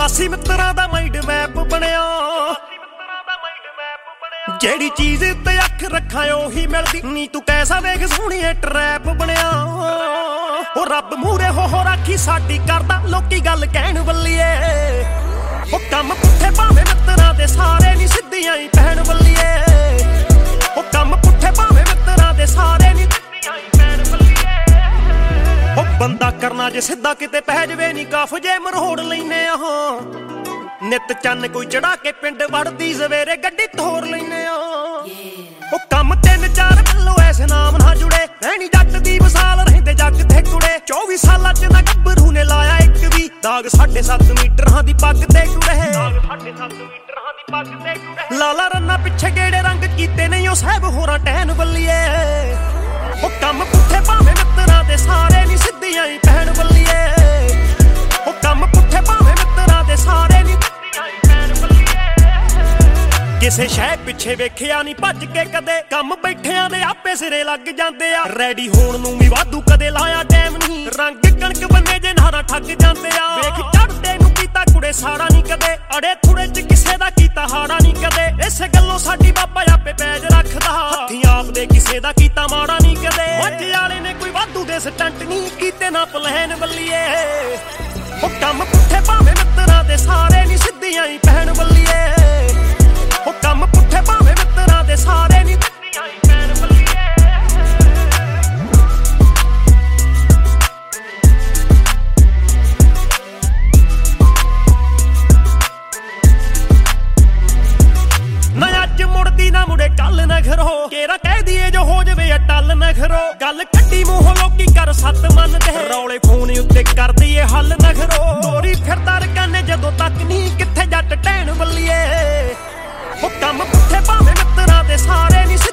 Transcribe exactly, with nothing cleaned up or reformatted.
ਚੁਰਾਸੀ ਮਿੱਤਰਾਂ ਦਾ mind map ਬਣਿਆ ਜਿਹੜੀ ਚੀਜ਼ ਤੇ ਅੱਖ ਰੱਖਾਂ ਉਹੀ ਮਿਲਦੀ ਨੀ ਤੂੰ ਕੈਸਾ ਵੇਖ ਸੋਹਣੀਏ ਟਰੈਪ ਬਣਿਆ ਉਹ ਰੱਬ ਮੂਹਰੇ ਹੋ ਹੋ ਰਾਖੀ ਸਾਡੀ ਕਰਦਾ ਲੋਕੀ ਗੱਲ ਕਹਿਣ ਵੱਲੀਏ ਉਹ ਕੰਮ ਪੁੱਠੇ ਭਾਵੇਂ ਮਿੱਤਰਾਂ ਦੇ ਸਾਰੇ ਨੀ ਸਿੱਧੀਆਂ ਹੀ ਪੈਣ ਵੱਲੀਏ ਉਹ ਕੰਮ ਪੁੱਠੇ ਭਾਵੇਂ ਮਿੱਤਰਾਂ ਦੇ ਸਾਰੇ ਨੀ ਸਿੱਧੀਆਂ ਹੀ ਪੈਣ ਵੱਲੀਏ ਉਹ ਬੰਦਾ ਕਰਨਾ ਜੇ ਸਿੱਧਾ ਕਿਤੇ ਪੈ ਜਵੇ ਨੀ ਕਾਫ ਜੇ ਮਰੋੜ ਲੈਨੇ ਆ ਨਿੱਤ ਚੰਨ ਕੋਈ ਚੜਾ ਕੇ ਪਿੰਡ ਵੜਦੀ ਸਵੇਰੇ ਗੱਡੀ ਤੋਰ ਲੈਨੇ ਆ ਉਹ ਕੰਮ ਤਿੰਨ ਚਾਰ ਵੱਲੋਂ ਐਸੇ ਨਾਮ ਨਾ ਜੁੜੇ ਐਨੀ ਜੱਟ ਦੀ ਮਿਸਾਲ ਰਹਿੰਦੇ ਜੱਗ ਤੇ ਕੁੜੇ ਚੌਵੀ ਸਾਲਾਂ ਚ ਨਾ ਗੱਭਰੂ ਨੇ ਲਾਇਆ ਇੱਕ ਵੀ ਦਾਗ ਸਾਢੇ ਸੱਤ ਮੀਟਰਾਂ ਦੀ ਪੱਗ ਤੇ ਕੁੜੇ ਦਾਗ ਸਾਢੇ ਸੱਤ ਮੀਟਰਾਂ ਦੀ ਪੱਗ ਤੇ ਕੁੜੇ ਲਾਲਾ ਰੰਨਾ ਪਿੱਛੇ ਗੇੜੇ ਰੰਗ ਕੀਤੇ ਨਹੀਂ ਉਹ ਸਾਹਿਬ ਹੋਰਾਂ ਟਹਿਨ ਵੱਲੀਏ ਉਹ ਕੰਮ ਪੁੱਠੇ ਭਾਵੇਂ ਮਿੱਤਰਾਂ ਦੇ ਸਾਰੇ ਨੀ ਸਿੱਧੀਆਂ ਹੀ ਪੈਣ ਵੱਲੀਏ ਉਹ ਕੰਮ ਪੁੱਠੇ ਭਾਵੇਂ ਮਿੱਤਰਾਂ ਦੇ ਸਾਰੇ ਨੀ ਕਿਸੇ ਸ਼ੈ ਪਿੱਛੇ ਵੇਖਿਆ ਨੀ ਭੱਜ ਕੇ ਕਦੇ ਕੰਮ ਬੈਠਿਆਂ ਦੇ ਆਪੇ ਸਿਰੇ ਲੱਗ ਜਾਂਦੇ ਆ ਰੈਡੀ ਹੋਣ ਨੂੰ ਵੀ ਵਾਧੂ ਕਦੇ ਲਾਇਆ ਟਾਈਮ ਨਹੀਂ ਰੰਗ ਕਣਕ ਬੰਨੇ ਜੇ ਨਾਰਾ ਠੱਗ ਜਾਂਦੇ ਆ ਵੇਖ ਚੜਦੇ ਨੂੰ ਕੀਤਾ ਕੁੜੇ ਸਾੜਾ ਨਹੀਂ ਕਦੇ ਅੜੇ ਥੁੜੇ ਚ ਕਿਸੇ ਦਾ ਕੀਤਾ ਹਾੜਾ ਨਹੀਂ ਕਦੇ ਇਸੇ ਗੱਲੋਂ ਸਾਡੀ ਬਾਬਾ ਆਪੇ ਪੈਜ ਰੱਖਦਾ ਹੱਥੀਂ ਆਪ ਦੇ ਕਿਸੇ ਦਾ ਕੀਤਾ ਮਾੜਾ ਨਹੀਂ ਕਦੇ ਮੱਝ ਵਾਲੇ ਨੇ ਕੋਈ ਵਾਧੂ ਦੇ ਸਟੰਟ ਨਹੀਂ ਕੀਤੇ ਨਾ ਪਲੈਨ ਵੱਲੀਏ ਉਹ ਕੰਮ ਪੁੱਠੇ ਭਾਵੇਂ ਮਿੱਤਰਾਂ ਦੇ ਸਾਰੇ ਨੀ ਸਿੱਧੀਆਂ ਹੀ ਪੈਣ ਵੱਲੀਏ ਉਹ ਕੰਮ ਪੁੱਠੇ ਭਾਵੇਂ ਮਿੱਤਰਾਂ ਦੇ ਸਾਰੇ ਨੀ ਸਿੱਧੀਆਂ ਹੀ ਪੈਣ ਵੱਲੀਏ ਨਾ ਅੱਜ ਮੁੜਦੀ ਨਾ ਮੁੜੇ ਕੱਲ ਨਾ ਘਰੋ ਕੇਰਾ ਕਹਿ ਦੀਏ ਜੋ ਹੋ ਜਵੇ ਅਟੱਲ ਨਾ ਘਰੋ ਗੱਲ ਕੱਢੀ ਮੂੰਹੋਂ ਲੋਕੀ ਕਰ ਸੱਤ ਮੰਨਦੇ ਰੌਲੇ ਫੋਨ ਉੱਤੇ ਕਰ ਦਈਏ ਹੱਲ ਨਾ ਘਰੋ ਤੋਰੀ ਫਿਰਦਾ ਰਕਾਨੇ ਜਦੋਂ ਤੱਕ ਨਹੀਂ ਕਿੱਥੇ ਜੱਟ ਟਹਿਣ ਵੱਲੀਏ ਉਹ ਕੰਮ ਪੁੱਠੇ ਭਾਵੇਂ ਮਿੱਤਰਾਂ ਦੇ ਸਾਰੇ ਨੀ